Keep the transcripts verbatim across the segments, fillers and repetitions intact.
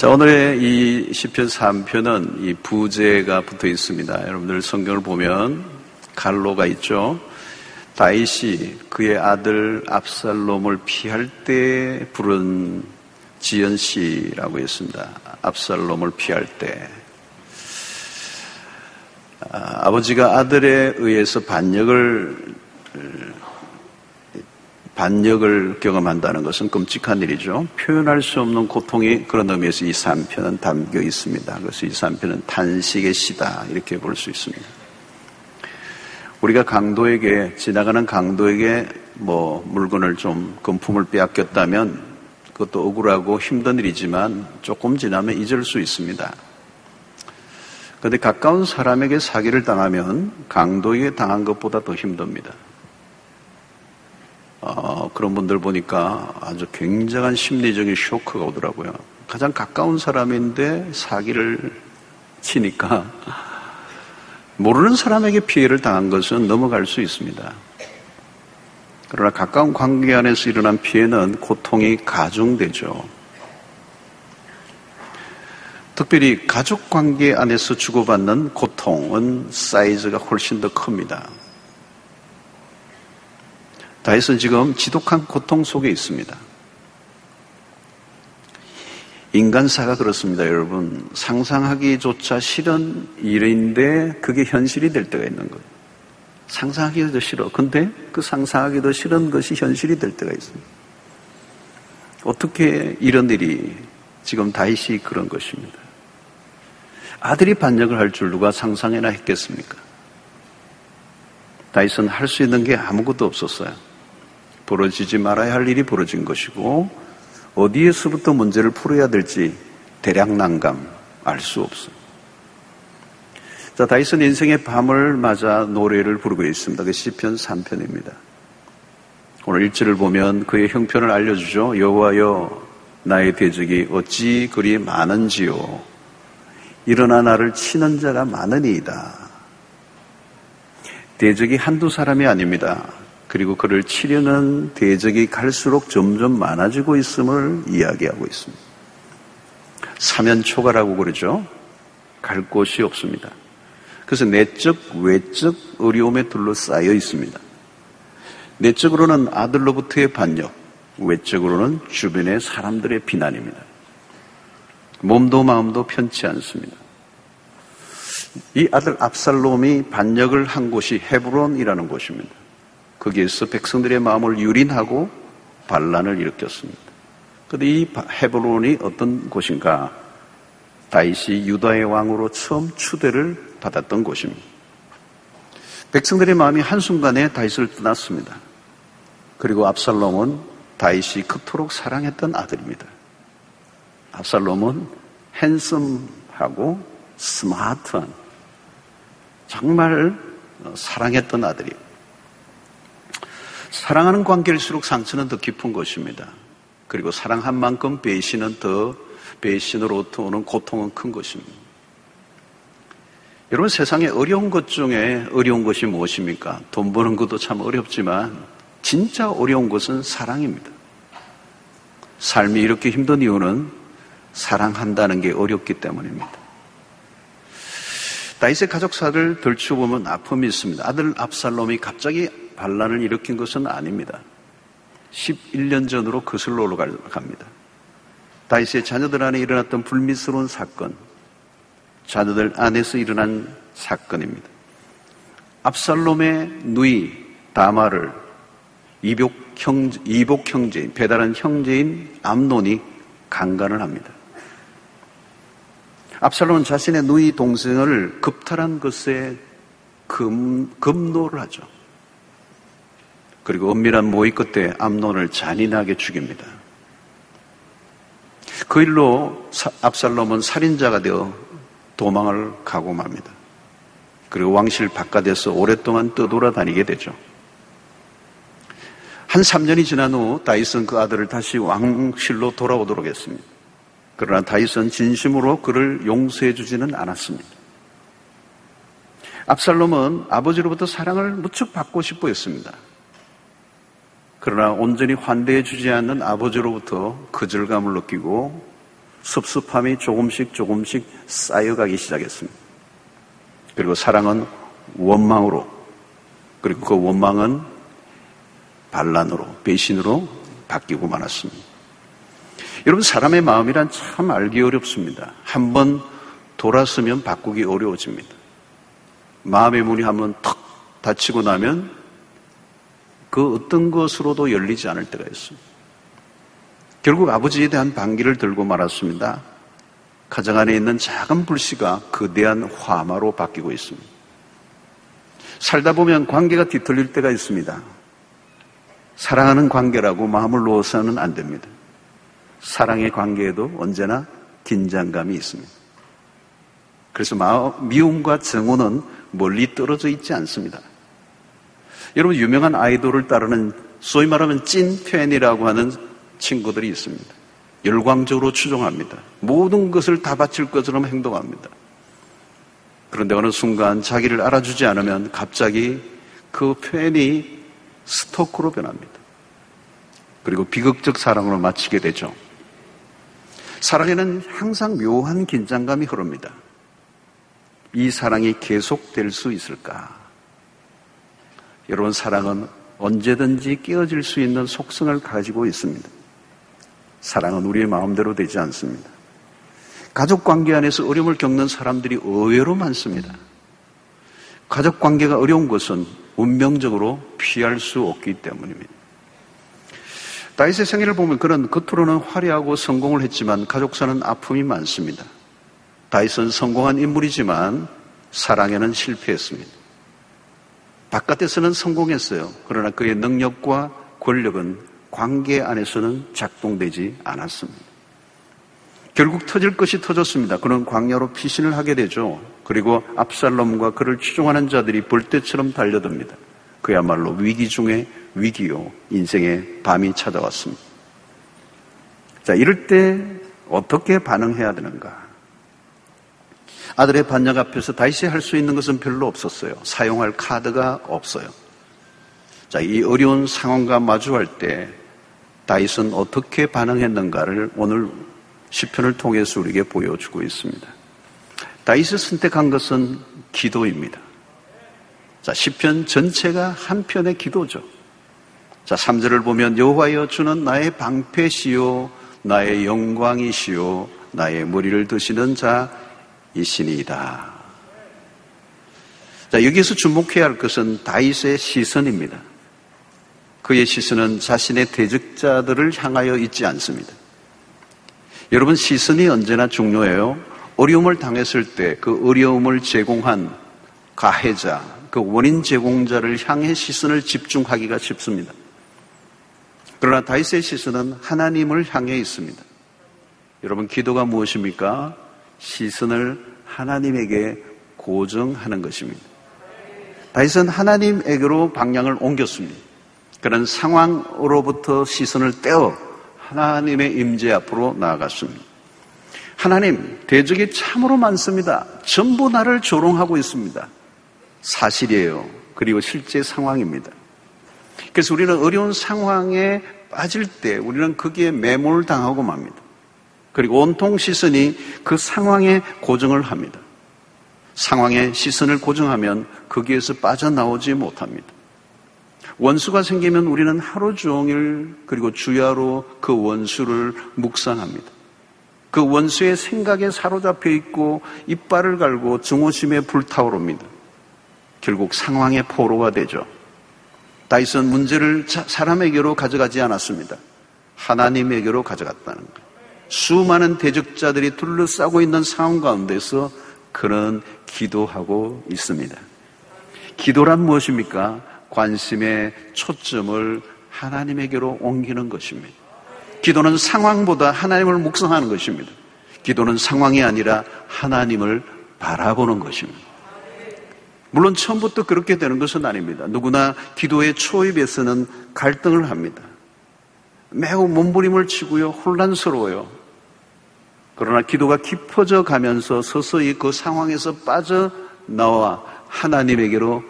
자, 오늘의 이 시편 삼 편은 이 부제가 붙어 있습니다. 여러분들 성경을 보면 갈로가 있죠. 다윗이 그의 아들 압살롬을 피할 때 부른 지연시라고 했습니다. 압살롬을 피할 때. 아, 아버지가 아들에 의해서 반역을 반역을 경험한다는 것은 끔찍한 일이죠. 표현할 수 없는 고통이 그런 의미에서 이 삼 편은 담겨 있습니다. 그래서 이 삼 편은 탄식의 시다 이렇게 볼 수 있습니다. 우리가 강도에게 지나가는 강도에게 뭐 물건을 좀 금품을 빼앗겼다면 그것도 억울하고 힘든 일이지만 조금 지나면 잊을 수 있습니다. 그런데 가까운 사람에게 사기를 당하면 강도에게 당한 것보다 더 힘듭니다. 어, 그런 분들 보니까 아주 굉장한 심리적인 쇼크가 오더라고요. 가장 가까운 사람인데 사기를 치니까 모르는 사람에게 피해를 당한 것은 넘어갈 수 있습니다. 그러나 가까운 관계 안에서 일어난 피해는 고통이 가중되죠. 특별히 가족 관계 안에서 주고받는 고통은 사이즈가 훨씬 더 큽니다. 다윗은 지금 지독한 고통 속에 있습니다. 인간사가 그렇습니다, 여러분. 상상하기조차 싫은 일인데 그게 현실이 될 때가 있는 거예요. 상상하기도 싫어. 근데 그 상상하기도 싫은 것이 현실이 될 때가 있습니다. 어떻게 이런 일이 지금 다윗이 그런 것입니다. 아들이 반역을 할 줄 누가 상상해나 했겠습니까? 다윗은 할 수 있는 게 아무것도 없었어요. 벌어지지 말아야 할 일이 벌어진 것이고 어디에서부터 문제를 풀어야 될지 대략 난감 알 수 없어요. 자, 다윗은 인생의 밤을 맞아 노래를 부르고 있습니다. 그 시편 삼 편입니다. 오늘 일 절을 보면 그의 형편을 알려주죠. 여호와여 나의 대적이 어찌 그리 많은지요. 일어나 나를 치는 자가 많으니이다. 대적이 한두 사람이 아닙니다. 그리고 그를 치려는 대적이 갈수록 점점 많아지고 있음을 이야기하고 있습니다. 사면초가라고 그러죠. 갈 곳이 없습니다. 그래서 내적, 외적 어려움에 둘러싸여 있습니다. 내적으로는 아들로부터의 반역, 외적으로는 주변의 사람들의 비난입니다. 몸도 마음도 편치 않습니다. 이 아들 압살롬이 반역을 한 곳이 헤브론이라는 곳입니다. 거기에서 백성들의 마음을 유린하고 반란을 일으켰습니다. 그런데 이 헤브론이 어떤 곳인가? 다윗이 유다의 왕으로 처음 추대를 받았던 곳입니다. 백성들의 마음이 한순간에 다윗을 떠났습니다. 그리고 압살롬은 다윗이 그토록 사랑했던 아들입니다. 압살롬은 핸섬하고 스마트한 정말 사랑했던 아들이에요. 사랑하는 관계일수록 상처는 더 깊은 것입니다. 그리고 사랑한 만큼 배신은 더 배신으로부터 오는 고통은 큰 것입니다. 여러분, 세상에 어려운 것 중에 어려운 것이 무엇입니까? 돈 버는 것도 참 어렵지만 진짜 어려운 것은 사랑입니다. 삶이 이렇게 힘든 이유는 사랑한다는 게 어렵기 때문입니다. 다윗의 가족사를 들추어보면 아픔이 있습니다. 아들 압살롬이 갑자기 반란을 일으킨 것은 아닙니다. 십일 년 전으로 거슬러 올라갑니다. 다윗의 자녀들 안에 일어났던 불미스러운 사건, 자녀들 안에서 일어난 사건입니다. 압살롬의 누이 다마를 이복, 형, 이복 형제인, 배달한 형제인 암논이 강간을 합니다. 압살롬은 자신의 누이 동생을 급탈한 것에 금, 급노를 하죠. 그리고 은밀한 모의 끝에 암논을 잔인하게 죽입니다. 그 일로 압살롬은 살인자가 되어 도망을 가고 맙니다. 그리고 왕실 바깥에서 오랫동안 떠돌아다니게 되죠. 한 삼 년이 지난 후 다윗은 그 아들을 다시 왕실로 돌아오도록 했습니다. 그러나 다윗은 진심으로 그를 용서해 주지는 않았습니다. 압살롬은 아버지로부터 사랑을 무척 받고 싶어 했습니다. 그러나 온전히 환대해 주지 않는 아버지로부터 거절감을 느끼고 섭섭함이 조금씩 조금씩 쌓여가기 시작했습니다. 그리고 사랑은 원망으로, 그리고 그 원망은 반란으로, 배신으로 바뀌고 말았습니다. 여러분, 사람의 마음이란 참 알기 어렵습니다. 한번 돌았으면 바꾸기 어려워집니다. 마음의 문이 한번 턱 닫히고 나면 그 어떤 것으로도 열리지 않을 때가 있습니다. 결국 아버지에 대한 반기를 들고 말았습니다. 가정 안에 있는 작은 불씨가 거대한 화마로 바뀌고 있습니다. 살다 보면 관계가 뒤틀릴 때가 있습니다. 사랑하는 관계라고 마음을 놓아서는 안 됩니다. 사랑의 관계에도 언제나 긴장감이 있습니다. 그래서 마음, 미움과 정오는 멀리 떨어져 있지 않습니다. 여러분, 유명한 아이돌을 따르는 소위 말하면 찐 팬이라고 하는 친구들이 있습니다. 열광적으로 추종합니다. 모든 것을 다 바칠 것처럼 행동합니다. 그런데 어느 순간 자기를 알아주지 않으면 갑자기 그 팬이 스토커로 변합니다. 그리고 비극적 사랑으로 마치게 되죠. 사랑에는 항상 묘한 긴장감이 흐릅니다. 이 사랑이 계속될 수 있을까? 여러분, 사랑은 언제든지 깨어질 수 있는 속성을 가지고 있습니다. 사랑은 우리의 마음대로 되지 않습니다. 가족관계 안에서 어려움을 겪는 사람들이 의외로 많습니다. 가족관계가 어려운 것은 운명적으로 피할 수 없기 때문입니다. 다윗의 생애를 보면 그는 겉으로는 화려하고 성공을 했지만 가족사는 아픔이 많습니다. 다윗은 성공한 인물이지만 사랑에는 실패했습니다. 바깥에서는 성공했어요. 그러나 그의 능력과 권력은 관계 안에서는 작동되지 않았습니다. 결국 터질 것이 터졌습니다. 그는 광야로 피신을 하게 되죠. 그리고 압살롬과 그를 추종하는 자들이 벌떼처럼 달려듭니다. 그야말로 위기 중에 위기요, 인생의 밤이 찾아왔습니다. 자, 이럴 때 어떻게 반응해야 되는가? 아들의 반역 앞에서 다윗이 할 수 있는 것은 별로 없었어요. 사용할 카드가 없어요. 자, 이 어려운 상황과 마주할 때 다윗은 어떻게 반응했는가를 오늘 시편을 통해서 우리에게 보여주고 있습니다. 다윗이 선택한 것은 기도입니다. 자, 시편 전체가 한 편의 기도죠. 자, 삼 절을 보면 여호와여 주는 나의 방패시요 나의 영광이시요 나의 머리를 드시는 자이시니이다. 자, 여기서 주목해야 할 것은 다윗의 시선입니다. 그의 시선은 자신의 대적자들을 향하여 있지 않습니다. 여러분, 시선이 언제나 중요해요. 어려움을 당했을 때 그 어려움을 제공한 가해자, 그 원인 제공자를 향해 시선을 집중하기가 쉽습니다. 그러나 다윗의 시선은 하나님을 향해 있습니다. 여러분, 기도가 무엇입니까? 시선을 하나님에게 고정하는 것입니다. 다윗은 하나님에게로 방향을 옮겼습니다. 그런 상황으로부터 시선을 떼어 하나님의 임재 앞으로 나아갔습니다. 하나님, 대적이 참으로 많습니다. 전부 나를 조롱하고 있습니다. 사실이에요. 그리고 실제 상황입니다. 그래서 우리는 어려운 상황에 빠질 때 우리는 거기에 매몰당하고 맙니다. 그리고 온통 시선이 그 상황에 고정을 합니다. 상황에 시선을 고정하면 거기에서 빠져나오지 못합니다. 원수가 생기면 우리는 하루 종일 그리고 주야로 그 원수를 묵상합니다. 그 원수의 생각에 사로잡혀 있고 이빨을 갈고 증오심에 불타오릅니다. 결국 상황의 포로가 되죠. 다윗은 문제를 사람에게로 가져가지 않았습니다. 하나님에게로 가져갔다는 거예요. 수많은 대적자들이 둘러싸고 있는 상황 가운데서 그는 기도하고 있습니다. 기도란 무엇입니까? 관심의 초점을 하나님에게로 옮기는 것입니다. 기도는 상황보다 하나님을 묵상하는 것입니다. 기도는 상황이 아니라 하나님을 바라보는 것입니다. 물론 처음부터 그렇게 되는 것은 아닙니다. 누구나 기도의 초입에서는 갈등을 합니다. 매우 몸부림을 치고요, 혼란스러워요. 그러나 기도가 깊어져 가면서 서서히 그 상황에서 빠져나와 하나님에게로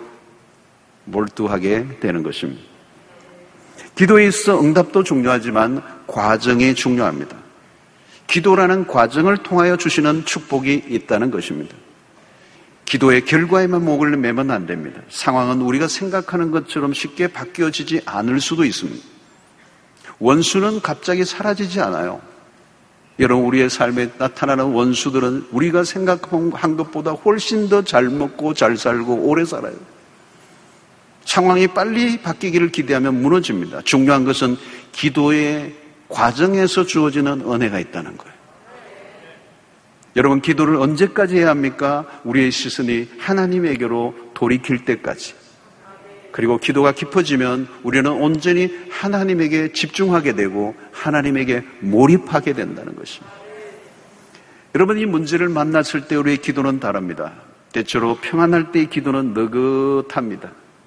몰두하게 되는 것입니다. 기도에 있어 응답도 중요하지만 과정이 중요합니다. 기도라는 과정을 통하여 주시는 축복이 있다는 것입니다. 기도의 결과에만 목을 매면 안 됩니다. 상황은 우리가 생각하는 것처럼 쉽게 바뀌어지지 않을 수도 있습니다. 원수는 갑자기 사라지지 않아요. 여러분, 우리의 삶에 나타나는 원수들은 우리가 생각한 것보다 훨씬 더 잘 먹고 잘 살고 오래 살아요. 상황이 빨리 바뀌기를 기대하면 무너집니다. 중요한 것은 기도의 과정에서 주어지는 은혜가 있다는 거예요. 여러분, 기도를 언제까지 해야 합니까? 우리의 시선이 하나님에게로 돌이킬 때까지. 그리고 기도가 깊어지면 우리는 온전히 하나님에게 집중하게 되고 하나님에게 몰입하게 된다는 것입니다. 여러분, 이 문제를 만났을 때 우리의 기도는 다릅니다. 때때로 평안할 때의 기도는 느긋합니다.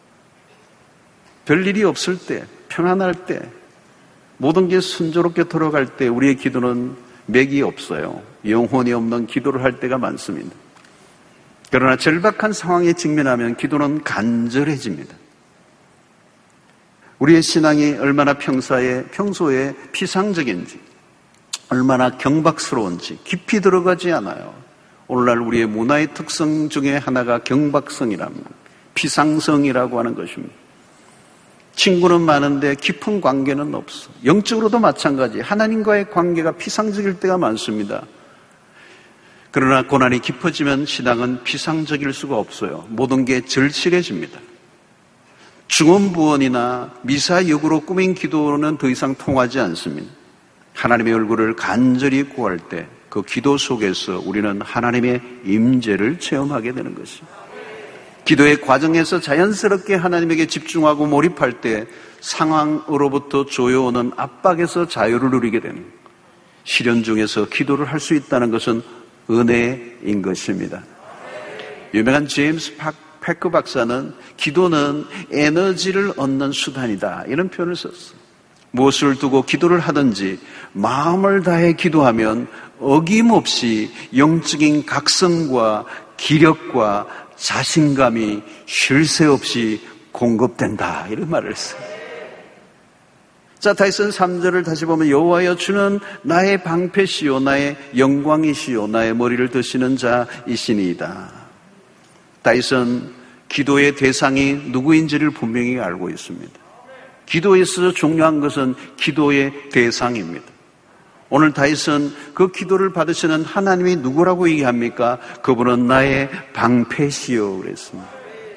별일이 없을 때, 평안할 때, 모든 게 순조롭게 돌아갈 때 우리의 기도는 맥이 없어요. 영혼이 없는 기도를 할 때가 많습니다. 그러나 절박한 상황에 직면하면 기도는 간절해집니다. 우리의 신앙이 얼마나 평소에, 평소에 피상적인지, 얼마나 경박스러운지 깊이 들어가지 않아요. 오늘날 우리의 문화의 특성 중에 하나가 경박성이랍니다. 피상성이라고 하는 것입니다. 친구는 많은데 깊은 관계는 없어. 영적으로도 마찬가지. 하나님과의 관계가 피상적일 때가 많습니다. 그러나 고난이 깊어지면 신앙은 피상적일 수가 없어요. 모든 게 절실해집니다. 중언부언이나 미사역으로 꾸민 기도는 더 이상 통하지 않습니다. 하나님의 얼굴을 간절히 구할 때 그 기도 속에서 우리는 하나님의 임재를 체험하게 되는 것입니다. 기도의 과정에서 자연스럽게 하나님에게 집중하고 몰입할 때 상황으로부터 조여오는 압박에서 자유를 누리게 됩니다. 시련 중에서 기도를 할 수 있다는 것은 은혜인 것입니다. 유명한 제임스 패커 박사는 기도는 에너지를 얻는 수단이다, 이런 표현을 썼어요. 무엇을 두고 기도를 하든지 마음을 다해 기도하면 어김없이 영적인 각성과 기력과 자신감이 쉴 새 없이 공급된다, 이런 말을 했어요. 자, 다윗은 삼 절을 다시 보면 여호와여 주는 나의 방패시요 나의 영광이시요 나의 머리를 드시는 자이시니이다. 다윗은 기도의 대상이 누구인지를 분명히 알고 있습니다. 기도에 있어서 중요한 것은 기도의 대상입니다. 오늘 다윗은 그 기도를 받으시는 하나님이 누구라고 얘기합니까? 그분은 나의 방패시요 그랬습니다.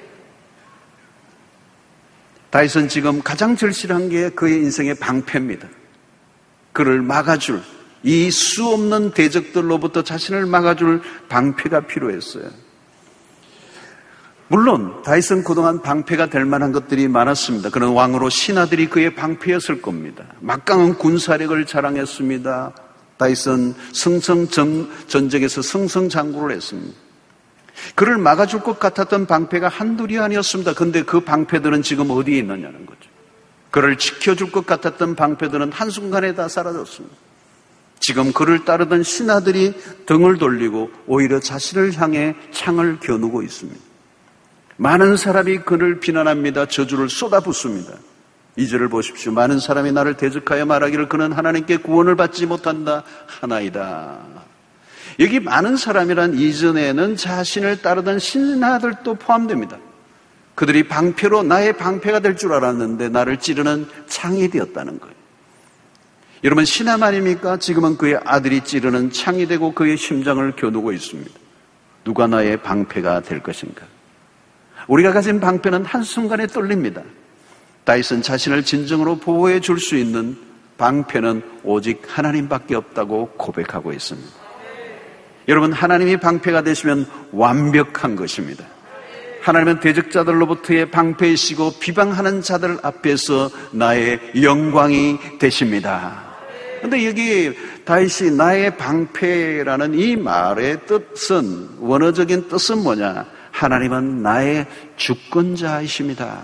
다윗은 지금 가장 절실한 게 그의 인생의 방패입니다. 그를 막아줄, 이 수 없는 대적들로부터 자신을 막아줄 방패가 필요했어요. 물론 다윗은 그동안 방패가 될 만한 것들이 많았습니다. 그런 왕으로 신하들이 그의 방패였을 겁니다. 막강한 군사력을 자랑했습니다. 다윗은 승성전쟁에서 승성장구를 했습니다. 그를 막아줄 것 같았던 방패가 한둘이 아니었습니다. 그런데 그 방패들은 지금 어디에 있느냐는 거죠. 그를 지켜줄 것 같았던 방패들은 한순간에 다 사라졌습니다. 지금 그를 따르던 신하들이 등을 돌리고 오히려 자신을 향해 창을 겨누고 있습니다. 많은 사람이 그를 비난합니다. 저주를 쏟아붓습니다. 이 절을 보십시오. 많은 사람이 나를 대적하여 말하기를 그는 하나님께 구원을 받지 못한다 하나이다. 여기 많은 사람이란 이전에는 자신을 따르던 신하들도 포함됩니다. 그들이 방패로 나의 방패가 될 줄 알았는데 나를 찌르는 창이 되었다는 거예요. 여러분, 신함 아닙니까? 지금은 그의 아들이 찌르는 창이 되고 그의 심장을 겨누고 있습니다. 누가 나의 방패가 될 것인가? 우리가 가진 방패는 한순간에 떨립니다. 다윗은 자신을 진정으로 보호해 줄 수 있는 방패는 오직 하나님밖에 없다고 고백하고 있습니다. 여러분, 하나님이 방패가 되시면 완벽한 것입니다. 하나님은 대적자들로부터의 방패이시고 비방하는 자들 앞에서 나의 영광이 되십니다. 그런데 여기 다윗이 나의 방패라는 이 말의 뜻은, 원어적인 뜻은 뭐냐? 하나님은 나의 주권자이십니다.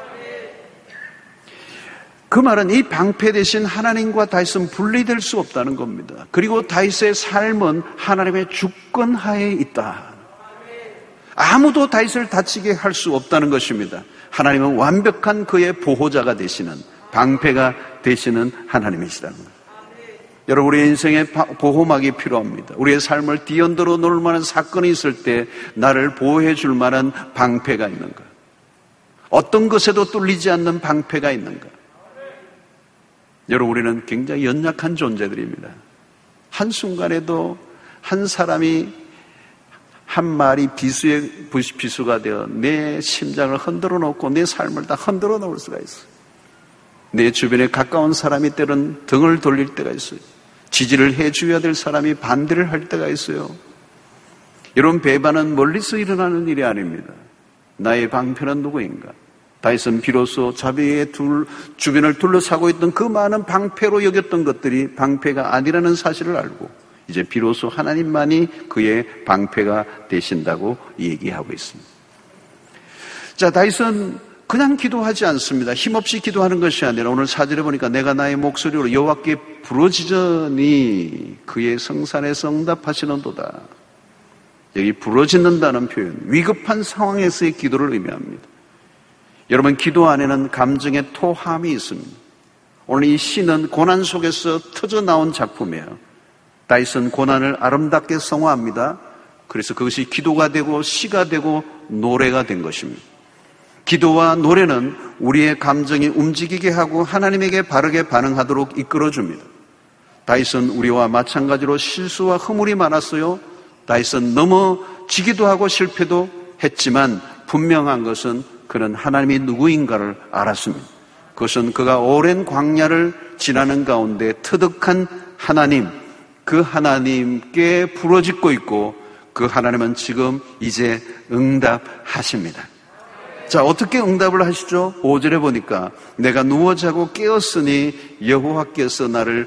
그 말은 이 방패 대신 하나님과 다윗은 분리될 수 없다는 겁니다. 그리고 다윗의 삶은 하나님의 주권하에 있다. 아무도 다윗을 다치게 할 수 없다는 것입니다. 하나님은 완벽한 그의 보호자가 되시는, 방패가 되시는 하나님이시라는 거예요. 여러분, 우리의 인생에 보호막이 필요합니다. 우리의 삶을 뒤흔들어 놓을 만한 사건이 있을 때 나를 보호해 줄 만한 방패가 있는가? 어떤 것에도 뚫리지 않는 방패가 있는가? 여러분, 우리는 굉장히 연약한 존재들입니다. 한순간에도 한 사람이 한 말이 비수의 비수가 되어 내 심장을 흔들어 놓고 내 삶을 다 흔들어 놓을 수가 있어요. 내 주변에 가까운 사람이 때론 등을 돌릴 때가 있어요. 지지를 해줘야 될 사람이 반대를 할 때가 있어요. 이런 배반은 멀리서 일어나는 일이 아닙니다. 나의 방패는 누구인가? 다윗은 비로소 자비의 둘, 주변을 둘러싸고 있던 그 많은 방패로 여겼던 것들이 방패가 아니라는 사실을 알고 이제 비로소 하나님만이 그의 방패가 되신다고 얘기하고 있습니다. 자, 다윗은 그냥 기도하지 않습니다. 힘없이 기도하는 것이 아니라 오늘 사절에 보니까 내가 나의 목소리로 여호와께 부르짖으니 그의 성산에서 응답하시는도다. 여기 부르짖는다는 표현, 위급한 상황에서의 기도를 의미합니다. 여러분, 기도 안에는 감정의 토함이 있습니다. 오늘 이 시는 고난 속에서 터져 나온 작품이에요. 다윗은 고난을 아름답게 성화합니다. 그래서 그것이 기도가 되고 시가 되고 노래가 된 것입니다. 기도와 노래는 우리의 감정이 움직이게 하고 하나님에게 바르게 반응하도록 이끌어줍니다. 다윗은 우리와 마찬가지로 실수와 허물이 많았어요. 다윗은 넘어지기도 하고 실패도 했지만 분명한 것은 그는 하나님이 누구인가를 알았습니다. 그것은 그가 오랜 광야를 지나는 가운데 터득한 하나님, 그 하나님께 부르짖고 있고 그 하나님은 지금 이제 응답하십니다. 자, 어떻게 응답을 하시죠? 오 절에 보니까 내가 누워 자고 깨었으니 여호와께서 나를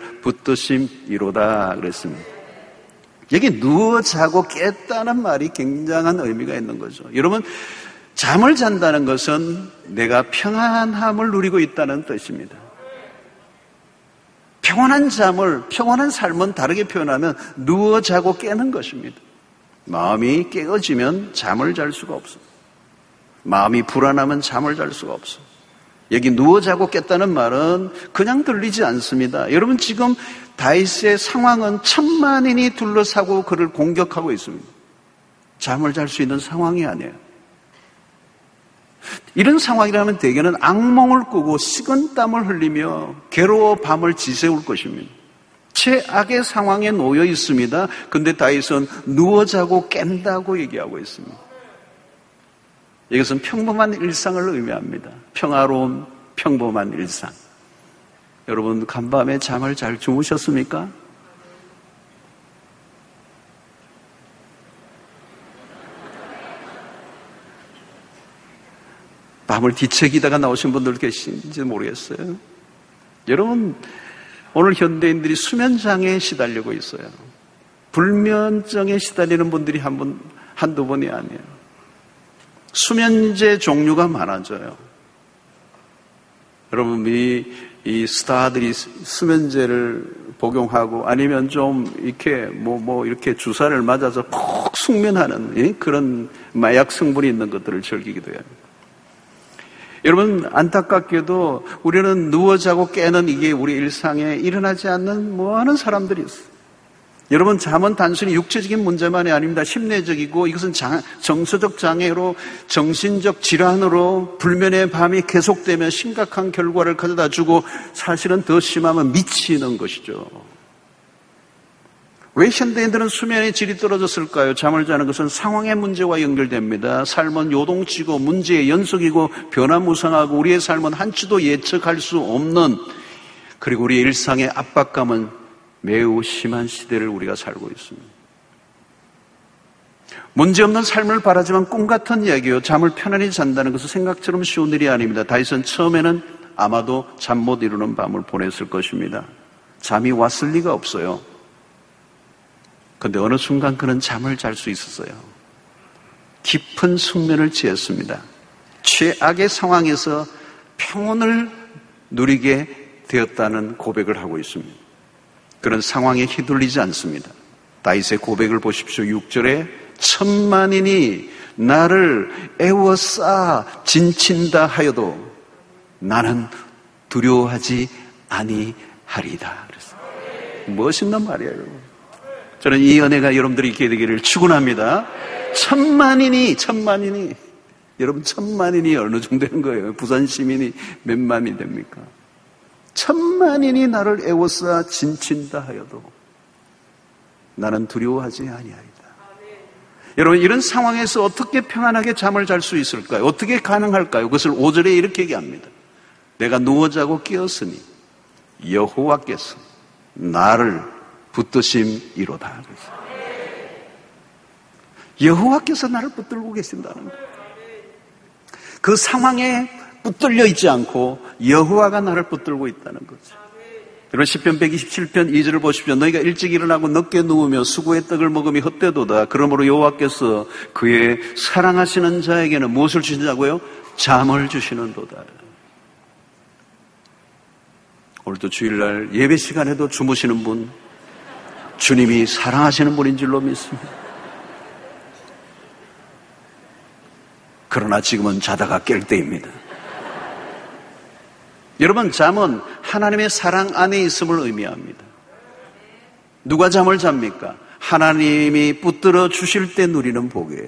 붙드심이로다 그랬습니다. 여기 누워 자고 깼다는 말이 굉장한 의미가 있는 거죠. 여러분, 잠을 잔다는 것은 내가 평안함을 누리고 있다는 뜻입니다. 평안한 잠을, 평안한 삶은 다르게 표현하면 누워 자고 깨는 것입니다. 마음이 깨어지면 잠을 잘 수가 없어요. 마음이 불안하면 잠을 잘 수가 없어. 여기 누워 자고 깼다는 말은 그냥 들리지 않습니다. 여러분, 지금 다윗의 상황은 천만인이 둘러싸고 그를 공격하고 있습니다. 잠을 잘 수 있는 상황이 아니에요. 이런 상황이라면 대개는 악몽을 꾸고 식은땀을 흘리며 괴로워 밤을 지새울 것입니다. 최악의 상황에 놓여 있습니다. 그런데 다윗은 누워 자고 깬다고 얘기하고 있습니다. 이것은 평범한 일상을 의미합니다. 평화로운 평범한 일상. 여러분, 간밤에 잠을 잘 주무셨습니까? 밤을 뒤척이다가 나오신 분들 계신지 모르겠어요. 여러분, 오늘 현대인들이 수면장애에 시달리고 있어요. 불면증에 시달리는 분들이 한 분, 한두 번이 아니에요. 수면제 종류가 많아져요. 여러분, 이, 이 스타들이 수면제를 복용하고 아니면 좀 이렇게 뭐, 뭐 이렇게 주사를 맞아서 푹 숙면하는 예? 그런 마약 성분이 있는 것들을 즐기기도 해요. 여러분, 안타깝게도 우리는 누워 자고 깨는 이게 우리 일상에 일어나지 않는 많은 사람들이 있어요. 여러분, 잠은 단순히 육체적인 문제만이 아닙니다. 심리적이고 이것은 장, 정서적 장애로 정신적 질환으로 불면의 밤이 계속되면 심각한 결과를 가져다 주고 사실은 더 심하면 미치는 것이죠. 왜 현대인들은 수면의 질이 떨어졌을까요? 잠을 자는 것은 상황의 문제와 연결됩니다. 삶은 요동치고 문제의 연속이고 변화무쌍하고 우리의 삶은 한치도 예측할 수 없는, 그리고 우리의 일상의 압박감은 매우 심한 시대를 우리가 살고 있습니다. 문제없는 삶을 바라지만 꿈같은 이야기요. 잠을 편안히 잔다는 것은 생각처럼 쉬운 일이 아닙니다. 다윗은 처음에는 아마도 잠 못 이루는 밤을 보냈을 것입니다. 잠이 왔을 리가 없어요. 그런데 어느 순간 그는 잠을 잘 수 있었어요. 깊은 숙면을 취했습니다. 최악의 상황에서 평온을 누리게 되었다는 고백을 하고 있습니다. 그런 상황에 휘둘리지 않습니다. 다윗의 고백을 보십시오. 육 절에 천만인이 나를 애워싸 진친다 하여도 나는 두려워하지 아니하리다. 그랬어요. 멋있는 말이에요, 여러분. 저는 이 은혜가 여러분들이 있게 되기를 축원합니다. 천만인이, 천만인이, 여러분 천만인이 어느 정도 되는 거예요? 부산 시민이 몇 만이 됩니까? 천만인이 나를 애워싸 진친다 하여도 나는 두려워하지 아니하리다. 여러분, 이런 상황에서 어떻게 평안하게 잠을 잘 수 있을까요? 어떻게 가능할까요? 그것을 오 절에 이렇게 얘기합니다. 내가 누워 자고 깨었으니 여호와께서 나를 붙드심이로다. 여호와께서 나를 붙들고 계신다는 거예요. 그 상황에 붙들려 있지 않고 여호와가 나를 붙들고 있다는 거죠. 여러분, 시편 백이십칠 편 이 절을 보십시오. 너희가 일찍 일어나고 늦게 누우며 수고의 떡을 먹음이 헛되도다. 그러므로 여호와께서 그의 사랑하시는 자에게는 무엇을 주신다고요? 잠을 주시는도다. 오늘도 주일날 예배 시간에도 주무시는 분, 주님이 사랑하시는 분인 줄로 믿습니다. 그러나 지금은 자다가 깰 때입니다. 여러분, 잠은 하나님의 사랑 안에 있음을 의미합니다. 누가 잠을 잡니까? 하나님이 붙들어 주실 때 누리는 복이에요.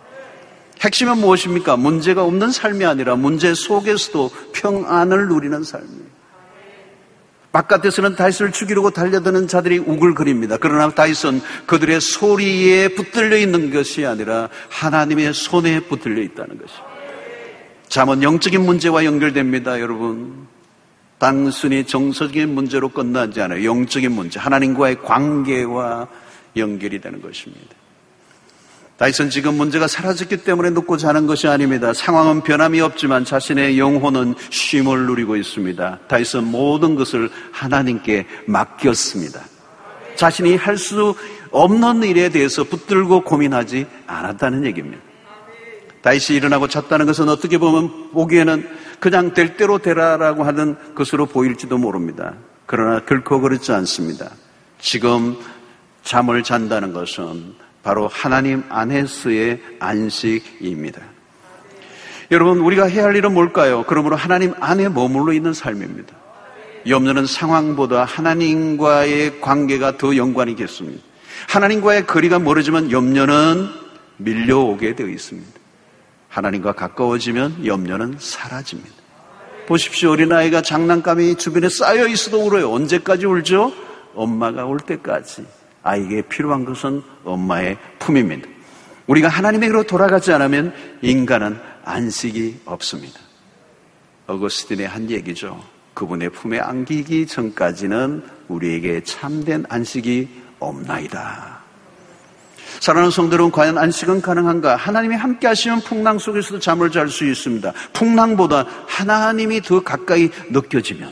핵심은 무엇입니까? 문제가 없는 삶이 아니라 문제 속에서도 평안을 누리는 삶이에요. 바깥에서는 다윗을 죽이려고 달려드는 자들이 우글거립니다. 그러나 다윗은 그들의 소리에 붙들려 있는 것이 아니라 하나님의 손에 붙들려 있다는 것입니다. 잠은 영적인 문제와 연결됩니다, 여러분. 단순히 정서적인 문제로 끝나지 않아요. 영적인 문제, 하나님과의 관계와 연결이 되는 것입니다. 다윗은 지금 문제가 사라졌기 때문에 눕고 자는 것이 아닙니다. 상황은 변함이 없지만 자신의 영혼은 쉼을 누리고 있습니다. 다윗은 모든 것을 하나님께 맡겼습니다. 자신이 할 수 없는 일에 대해서 붙들고 고민하지 않았다는 얘기입니다. 다윗이 일어나고 잤다는 것은 어떻게 보면 보기에는 그냥 될 대로 되라라고 하는 것으로 보일지도 모릅니다. 그러나 결코 그렇지 않습니다. 지금 잠을 잔다는 것은 바로 하나님 안에서의 안식입니다. 여러분, 우리가 해야 할 일은 뭘까요? 그러므로 하나님 안에 머물러 있는 삶입니다. 염려는 상황보다 하나님과의 관계가 더 연관이 있겠습니다. 하나님과의 거리가 멀어지면 염려는 밀려오게 되어 있습니다. 하나님과 가까워지면 염려는 사라집니다. 보십시오. 어린아이가 장난감이 주변에 쌓여 있어도 울어요. 언제까지 울죠? 엄마가 올 때까지. 아이에게 필요한 것은 엄마의 품입니다. 우리가 하나님에게로 돌아가지 않으면 인간은 안식이 없습니다. 어거스틴의 한 얘기죠. 그분의 품에 안기기 전까지는 우리에게 참된 안식이 없나이다. 사랑하는 성도 여러분, 과연 안식은 가능한가? 하나님이 함께 하시면 풍랑 속에서도 잠을 잘 수 있습니다. 풍랑보다 하나님이 더 가까이 느껴지면.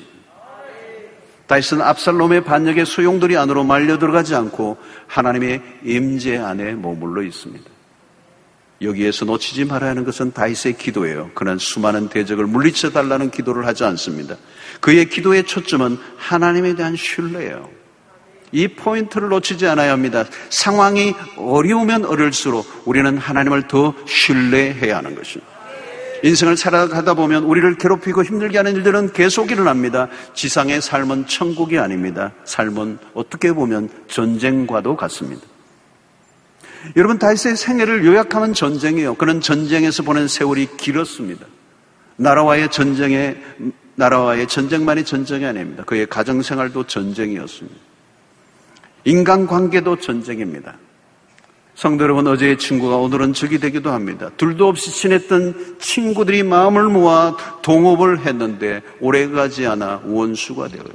다윗은 압살롬의 반역의 소용돌이 안으로 말려 들어가지 않고 하나님의 임재 안에 머물러 있습니다. 여기에서 놓치지 말아야 하는 것은 다윗의 기도예요. 그는 수많은 대적을 물리쳐 달라는 기도를 하지 않습니다. 그의 기도의 초점은 하나님에 대한 신뢰예요. 이 포인트를 놓치지 않아야 합니다. 상황이 어려우면 어려울수록 우리는 하나님을 더 신뢰해야 하는 것입니다. 인생을 살아가다 보면 우리를 괴롭히고 힘들게 하는 일들은 계속 일어납니다. 지상의 삶은 천국이 아닙니다. 삶은 어떻게 보면 전쟁과도 같습니다. 여러분, 다윗의 생애를 요약하면 전쟁이에요. 그는 전쟁에서 보낸 세월이 길었습니다. 나라와의 전쟁에, 나라와의 전쟁만이 전쟁이 아닙니다. 그의 가정생활도 전쟁이었습니다. 인간관계도 전쟁입니다. 성도 여러분, 어제의 친구가 오늘은 적이 되기도 합니다. 둘도 없이 친했던 친구들이 마음을 모아 동업을 했는데 오래가지 않아 원수가 되어요.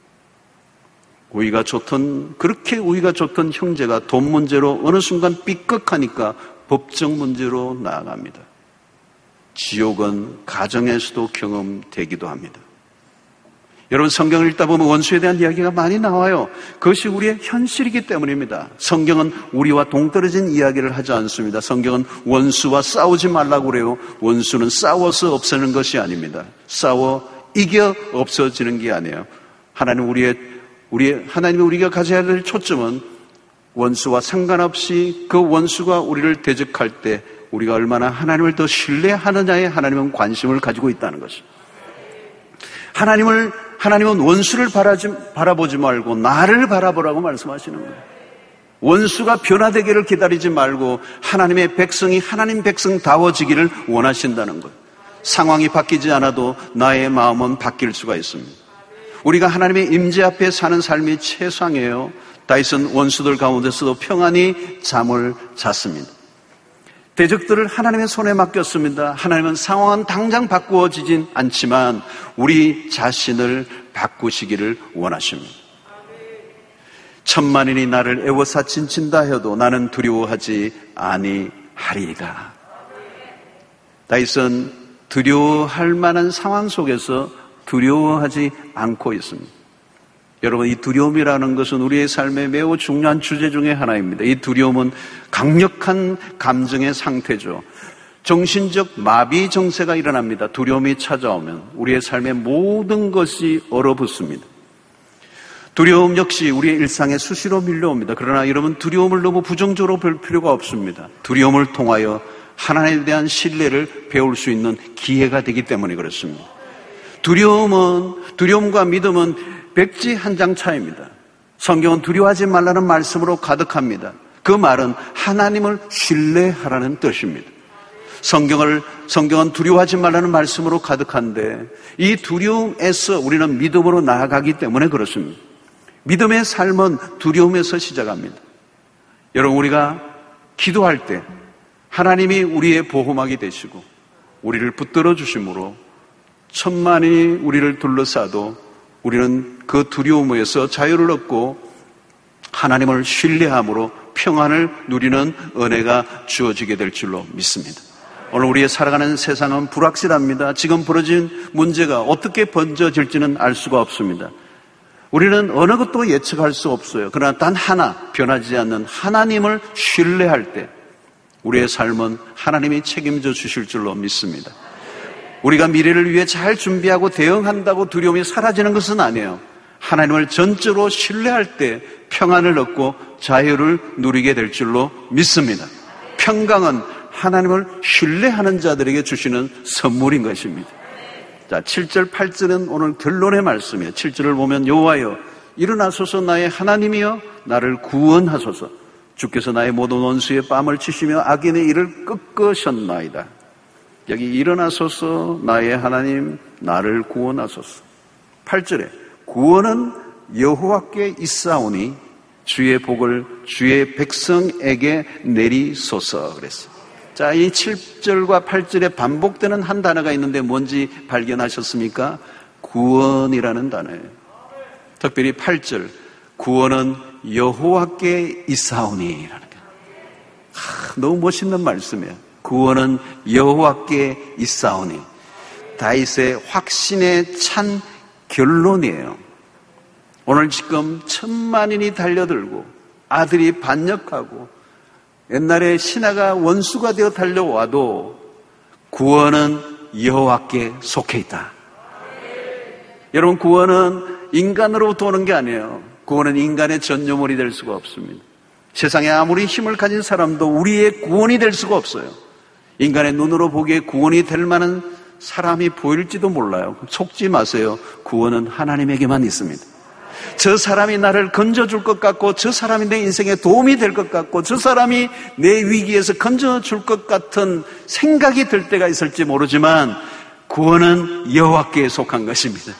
우위가 좋던, 그렇게 우위가 좋던 형제가 돈 문제로 어느 순간 삐걱하니까 법적 문제로 나아갑니다. 지옥은 가정에서도 경험되기도 합니다. 여러분, 성경을 읽다 보면 원수에 대한 이야기가 많이 나와요. 그것이 우리의 현실이기 때문입니다. 성경은 우리와 동떨어진 이야기를 하지 않습니다. 성경은 원수와 싸우지 말라고 그래요. 원수는 싸워서 없애는 것이 아닙니다. 싸워 이겨 없어지는 게 아니에요. 하나님 우리의 우리 하나님이 우리가 가져야 될 초점은 원수와 상관없이 그 원수가 우리를 대적할 때 우리가 얼마나 하나님을 더 신뢰하느냐에 하나님은 관심을 가지고 있다는 것입니다. 하나님을 하나님은 원수를 바라지, 바라보지 말고 나를 바라보라고 말씀하시는 거예요. 원수가 변화되기를 기다리지 말고 하나님의 백성이 하나님 백성다워지기를 원하신다는 거예요. 상황이 바뀌지 않아도 나의 마음은 바뀔 수가 있습니다. 우리가 하나님의 임재 앞에 사는 삶이 최상이에요. 다윗은 원수들 가운데서도 평안히 잠을 잤습니다. 대적들을 하나님의 손에 맡겼습니다. 하나님은 상황은 당장 바꾸어지진 않지만 우리 자신을 바꾸시기를 원하십니다. 천만인이 나를 애워싸 진친다 해도 나는 두려워하지 아니하리이다. 다윗은 두려워할 만한 상황 속에서 두려워하지 않고 있습니다. 여러분, 이 두려움이라는 것은 우리의 삶에 매우 중요한 주제 중에 하나입니다. 이 두려움은 강력한 감정의 상태죠. 정신적 마비 증세가 일어납니다. 두려움이 찾아오면 우리의 삶의 모든 것이 얼어붙습니다. 두려움 역시 우리의 일상에 수시로 밀려옵니다. 그러나 여러분, 두려움을 너무 부정적으로 볼 필요가 없습니다. 두려움을 통하여 하나님에 대한 신뢰를 배울 수 있는 기회가 되기 때문에 그렇습니다. 두려움은, 두려움과 믿음은 백지 한 장 차이입니다. 성경은 두려워하지 말라는 말씀으로 가득합니다. 그 말은 하나님을 신뢰하라는 뜻입니다. 성경을, 성경은 두려워하지 말라는 말씀으로 가득한데 이 두려움에서 우리는 믿음으로 나아가기 때문에 그렇습니다. 믿음의 삶은 두려움에서 시작합니다. 여러분, 우리가 기도할 때 하나님이 우리의 보호막이 되시고 우리를 붙들어 주심으로 천만이 우리를 둘러싸도 우리는 그 두려움에서 자유를 얻고 하나님을 신뢰함으로 평안을 누리는 은혜가 주어지게 될 줄로 믿습니다. 오늘 우리의 살아가는 세상은 불확실합니다. 지금 벌어진 문제가 어떻게 번져질지는 알 수가 없습니다. 우리는 어느 것도 예측할 수 없어요. 그러나 단 하나 변하지 않는 하나님을 신뢰할 때 우리의 삶은 하나님이 책임져 주실 줄로 믿습니다. 우리가 미래를 위해 잘 준비하고 대응한다고 두려움이 사라지는 것은 아니에요. 하나님을 전적으로 신뢰할 때 평안을 얻고 자유를 누리게 될 줄로 믿습니다. 평강은 하나님을 신뢰하는 자들에게 주시는 선물인 것입니다. 자, 칠 절, 팔 절은 오늘 결론의 말씀이에요. 칠 절을 보면 여호와여 일어나소서 나의 하나님이여 나를 구원하소서. 주께서 나의 모든 원수의 뺨을 치시며 악인의 일을 꺾으셨나이다. 여기 일어나소서 나의 하나님 나를 구원하소서. 팔 절에 구원은 여호와께 있사오니 주의 복을 주의 백성에게 내리소서 그랬어요. 자, 이 칠 절과 팔 절에 반복되는 한 단어가 있는데 뭔지 발견하셨습니까? 구원이라는 단어예요. 특별히 팔 절 구원은 여호와께 있사오니 라는 게 아, 너무 멋있는 말씀이에요. 구원은 여호와께 있사오니. 다윗의 확신에 찬 결론이에요. 오늘 지금 천만인이 달려들고 아들이 반역하고 옛날에 신하가 원수가 되어 달려와도 구원은 여호와께 속해 있다. 여러분, 구원은 인간으로부터 오는 게 아니에요. 구원은 인간의 전유물이 될 수가 없습니다. 세상에 아무리 힘을 가진 사람도 우리의 구원이 될 수가 없어요. 인간의 눈으로 보기에 구원이 될 만한 사람이 보일지도 몰라요. 속지 마세요. 구원은 하나님에게만 있습니다. 저 사람이 나를 건져줄 것 같고 저 사람이 내 인생에 도움이 될 것 같고 저 사람이 내 위기에서 건져줄 것 같은 생각이 들 때가 있을지 모르지만 구원은 여호와께 속한 것입니다.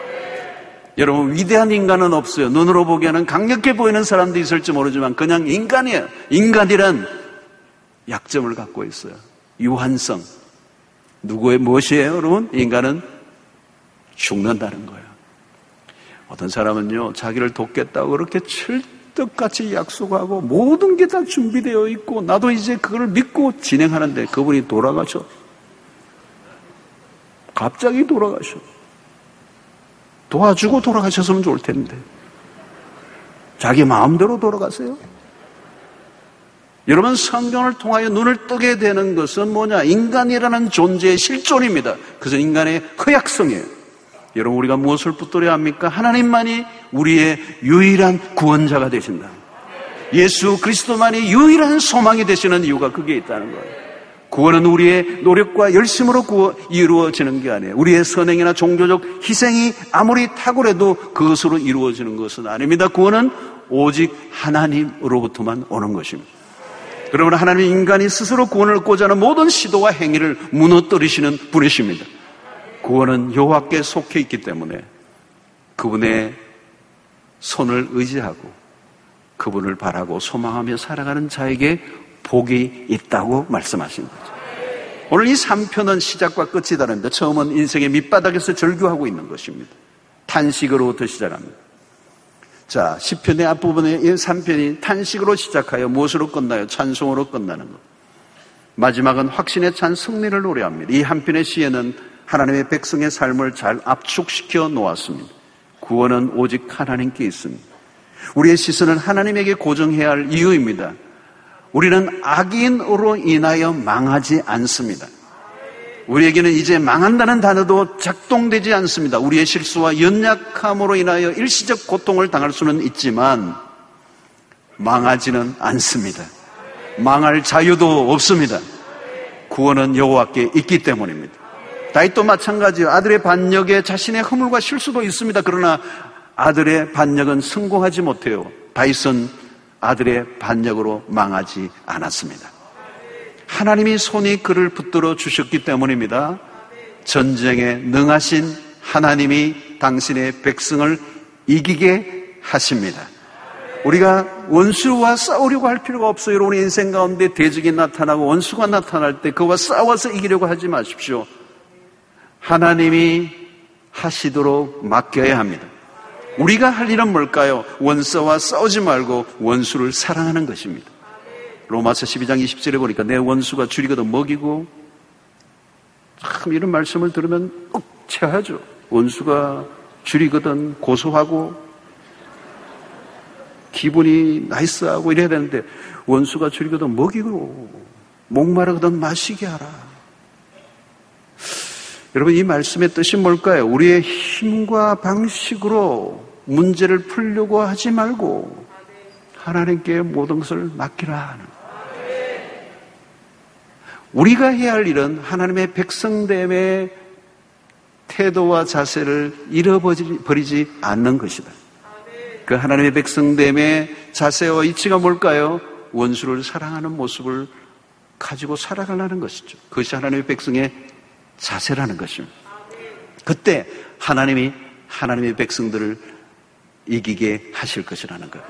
여러분, 위대한 인간은 없어요. 눈으로 보기에는 강력해 보이는 사람도 있을지 모르지만 그냥 인간이에요. 인간이란 약점을 갖고 있어요. 유한성. 누구의 무엇이에요, 여러분? 인간은 죽는다는 거예요. 어떤 사람은요, 자기를 돕겠다고 그렇게 칠떡같이 약속하고 모든 게 다 준비되어 있고 나도 이제 그걸 믿고 진행하는데 그분이 돌아가셔. 갑자기 돌아가셔. 도와주고 돌아가셨으면 좋을 텐데 자기 마음대로 돌아가세요. 여러분, 성경을 통하여 눈을 뜨게 되는 것은 뭐냐? 인간이라는 존재의 실존입니다. 그것은 인간의 허약성이에요. 여러분, 우리가 무엇을 붙들어야 합니까? 하나님만이 우리의 유일한 구원자가 되신다. 예수 그리스도만이 유일한 소망이 되시는 이유가 그게 있다는 거예요. 구원은 우리의 노력과 열심으로 구워 이루어지는 게 아니에요. 우리의 선행이나 종교적 희생이 아무리 탁월해도 그것으로 이루어지는 것은 아닙니다. 구원은 오직 하나님으로부터만 오는 것입니다. 여러분, 하나님은 인간이 스스로 구원을 얻고자 하는 모든 시도와 행위를 무너뜨리시는 분이십니다. 구원은 여호와께 속해 있기 때문에 그분의 손을 의지하고 그분을 바라고 소망하며 살아가는 자에게 복이 있다고 말씀하신 거죠. 오늘 이 삼 편은 시작과 끝이 다릅니다. 처음은 인생의 밑바닥에서 절규하고 있는 것입니다. 탄식으로부터 시작합니다. 자, 십 편의 앞부분에 이 삼 편이 탄식으로 시작하여 무엇으로 끝나요? 찬송으로 끝나는 것. 마지막은 확신에 찬 승리를 노래합니다. 이 한 편의 시에는 하나님의 백성의 삶을 잘 압축시켜 놓았습니다. 구원은 오직 하나님께 있습니다. 우리의 시선은 하나님에게 고정해야 할 이유입니다. 우리는 악인으로 인하여 망하지 않습니다. 우리에게는 이제 망한다는 단어도 작동되지 않습니다. 우리의 실수와 연약함으로 인하여 일시적 고통을 당할 수는 있지만 망하지는 않습니다. 망할 자유도 없습니다. 구원은 여호와께 있기 때문입니다. 다윗도 마찬가지요. 아들의 반역에 자신의 허물과 실수도 있습니다. 그러나 아들의 반역은 성공하지 못해요. 다윗은 아들의 반역으로 망하지 않았습니다. 하나님이 손이 그를 붙들어 주셨기 때문입니다. 전쟁에 능하신 하나님이 당신의 백성을 이기게 하십니다. 우리가 원수와 싸우려고 할 필요가 없어요. 여러분의 인생 가운데 대적이 나타나고 원수가 나타날 때 그와 싸워서 이기려고 하지 마십시오. 하나님이 하시도록 맡겨야 합니다. 우리가 할 일은 뭘까요? 원수와 싸우지 말고 원수를 사랑하는 것입니다. 로마서 십이 장 이십 절에 보니까 내 원수가 줄이거든 먹이고, 참 이런 말씀을 들으면 억체하죠. 원수가 줄이거든 고소하고 기분이 나이스하고 이래야 되는데 원수가 줄이거든 먹이고 목마르거든 마시게 하라. 여러분, 이 말씀의 뜻이 뭘까요? 우리의 힘과 방식으로 문제를 풀려고 하지 말고 하나님께 모든 것을 맡기라 하는. 우리가 해야 할 일은 하나님의 백성됨의 태도와 자세를 잃어버리지 않는 것이다. 그 하나님의 백성됨의 자세와 이치가 뭘까요? 원수를 사랑하는 모습을 가지고 살아가려는 것이죠. 그것이 하나님의 백성의 자세라는 것입니다. 그때 하나님이 하나님의 백성들을 이기게 하실 것이라는 거예요.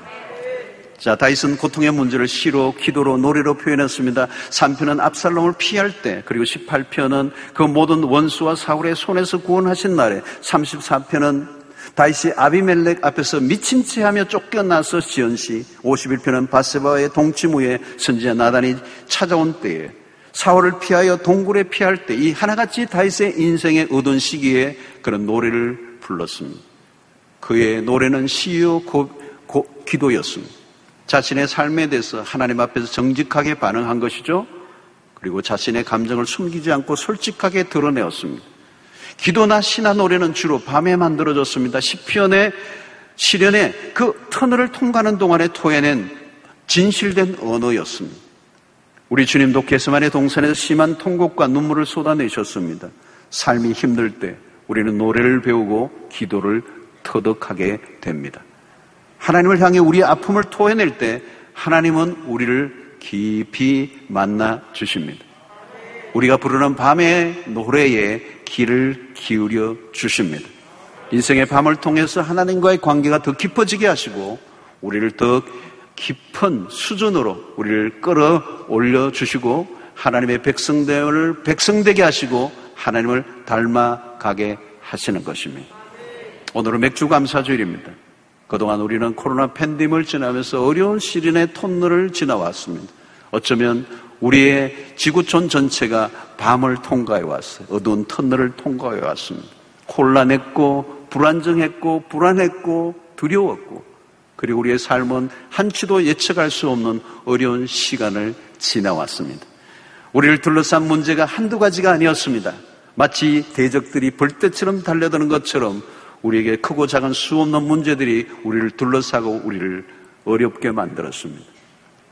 자, 다윗은 고통의 문제를 시로, 기도로, 노래로 표현했습니다. 삼 편은 압살롬을 피할 때, 그리고 십팔 편은 그 모든 원수와 사울의 손에서 구원하신 날에, 삼십사 편은 다윗이 아비멜렉 앞에서 미친 채 하며 쫓겨나서 지은 시, 오십일 편은 바세바의 동치무에 선지자 나단이 찾아온 때에, 사울을 피하여 동굴에 피할 때 이 하나같이 다윗의 인생의 어두운 시기에 그런 노래를 불렀습니다. 그의 노래는 시요 고, 고, 기도였습니다. 자신의 삶에 대해서 하나님 앞에서 정직하게 반응한 것이죠. 그리고 자신의 감정을 숨기지 않고 솔직하게 드러내었습니다. 기도나 시나 노래는 주로 밤에 만들어졌습니다. 시편의 시련의 그 터널을 통과하는 동안에 토해낸 진실된 언어였습니다. 우리 주님도 겟세마네 동산에서 심한 통곡과 눈물을 쏟아내셨습니다. 삶이 힘들 때 우리는 노래를 배우고 기도를 터득하게 됩니다. 하나님을 향해 우리의 아픔을 토해낼 때 하나님은 우리를 깊이 만나 주십니다. 우리가 부르는 밤의 노래에 귀를 기울여 주십니다. 인생의 밤을 통해서 하나님과의 관계가 더 깊어지게 하시고 우리를 더 깊은 수준으로 우리를 끌어올려 주시고 하나님의 백성됨을 백성되게 하시고 하나님을 닮아가게 하시는 것입니다. 오늘은 맥주감사주일입니다. 그동안 우리는 코로나 팬데믹을 지나면서 어려운 시련의 터널을 지나왔습니다. 어쩌면 우리의 지구촌 전체가 밤을 통과해 왔어요. 어두운 터널을 통과해 왔습니다. 혼란했고 불안정했고 불안했고 두려웠고 그리고 우리의 삶은 한치도 예측할 수 없는 어려운 시간을 지나왔습니다. 우리를 둘러싼 문제가 한두 가지가 아니었습니다. 마치 대적들이 벌떼처럼 달려드는 것처럼 우리에게 크고 작은 수없는 문제들이 우리를 둘러싸고 우리를 어렵게 만들었습니다.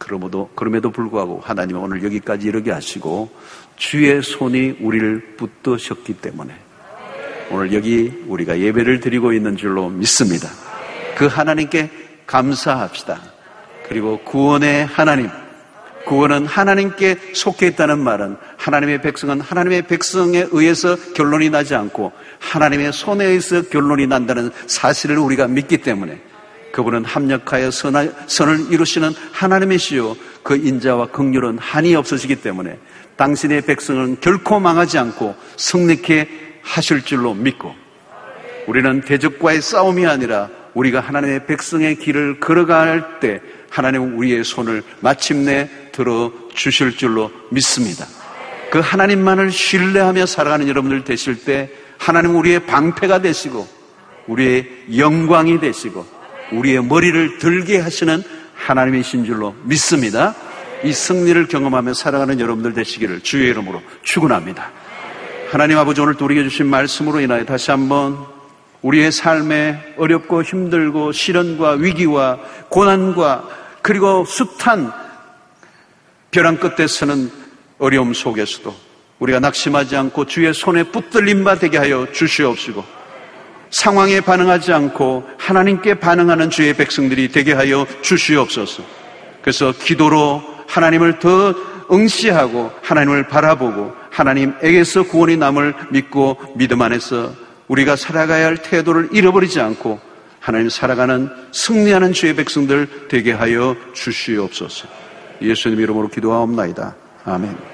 그럼에도, 그럼에도 불구하고 하나님은 오늘 여기까지 이르게 하시고 주의 손이 우리를 붙드셨기 때문에 오늘 여기 우리가 예배를 드리고 있는 줄로 믿습니다. 그 하나님께 감사합시다. 그리고 구원의 하나님, 구원은 하나님께 속해 있다는 말은 하나님의 백성은 하나님의 백성에 의해서 결론이 나지 않고 하나님의 손에 의해서 결론이 난다는 사실을 우리가 믿기 때문에 그분은 합력하여 선을 이루시는 하나님이시요 그 인자와 긍휼은 한이 없으시기 때문에 당신의 백성은 결코 망하지 않고 승리케 하실 줄로 믿고 우리는 대적과의 싸움이 아니라 우리가 하나님의 백성의 길을 걸어갈 때 하나님은 우리의 손을 마침내 들어주실 줄로 믿습니다. 그 하나님만을 신뢰하며 살아가는 여러분들 되실 때 하나님은 우리의 방패가 되시고 우리의 영광이 되시고 우리의 머리를 들게 하시는 하나님이신 줄로 믿습니다. 이 승리를 경험하며 살아가는 여러분들 되시기를 주의 이름으로 축원합니다. 하나님 아버지, 오늘 또 우리에게 주신 말씀으로 인하여 다시 한번 우리의 삶에 어렵고 힘들고 시련과 위기와 고난과 그리고 숱한 벼랑 끝에서는 어려움 속에서도 우리가 낙심하지 않고 주의 손에 붙들림 바 되게 하여 주시옵시고 상황에 반응하지 않고 하나님께 반응하는 주의 백성들이 되게 하여 주시옵소서. 그래서 기도로 하나님을 더 응시하고 하나님을 바라보고 하나님에게서 구원이 남을 믿고 믿음 안에서 우리가 살아가야 할 태도를 잃어버리지 않고 하나님 살아가는 승리하는 주의 백성들 되게 하여 주시옵소서. 예수님 이름으로 기도하옵나이다. 아멘.